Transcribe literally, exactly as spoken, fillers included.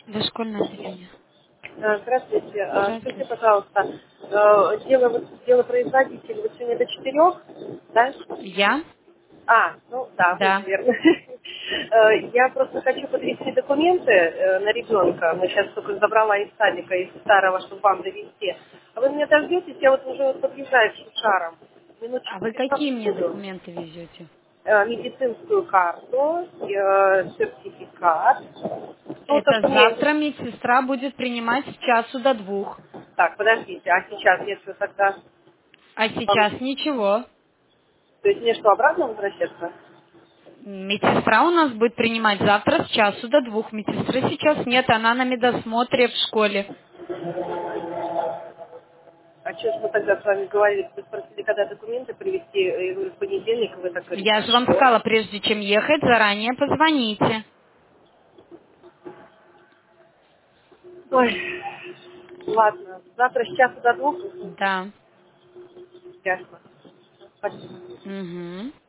Дошкольное отделение. Э, Здравствуйте. Э, Скажите, Здравствуйте. пожалуйста, э, дело, вот- дело производитель, вы сегодня до четырех, да? Я? А, ну да, вы, Да. наверное. Э, Я просто хочу подвести документы э, на ребенка. Мы сейчас только забрала из садика, из старого, чтобы вам довести. А вы меня дождетесь? Я вот уже вот подъезжаю к Шушарам. Минут А вы через какие пятнадцать мне буду. документы везете? Э, Медицинскую карту, э, сертификат. Ну, то, Это что мне... завтра медсестра будет принимать с часу до двух. Так, подождите, а сейчас, если тогда... А вам- сейчас ничего. То есть мне что, обратно возвращаться? Медсестра у нас будет принимать завтра с часу до двух. Медсестры сейчас нет, она на медосмотре в школе. А что ж мы тогда с вами говорили? Вы спросили, когда документы привезти, и вы в понедельник, и вы так говорите, Я же вам хорошо. сказала, прежде чем ехать, заранее позвоните. Ой, ладно, завтра с часу до двух? Да. Ясно. Спасибо. Угу.